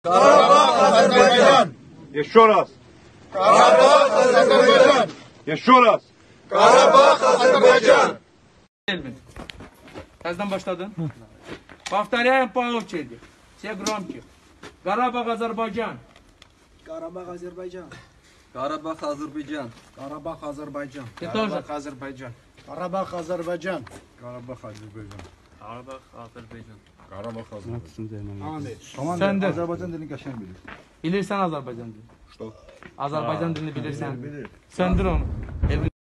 Karabağ, Azerbaycan. Еще раз. Karabağ, Azerbaycan. Еще раз. Karabağ, Azerbaycan. Təzdən başladın. Повторяем по очереди. Все громче. Карабağ, Azerbaycan. Karabağ, Azerbaycan. Karabağ, Azerbaycan. Karabağ, Azerbaycan. Ты тоже. Azerbaycan. Karabağ, Azerbaycan. Karabağ, Azerbaycan. Karabağ, Azerbaycan. Karabağ, Azerbaycan. Tamam. Sen de. Azerbaycan dilini qəşəng bilir. Bilirsən Azərbaycan dilini. Что? Azərbaycan dilini bilirsən. Söndür onu.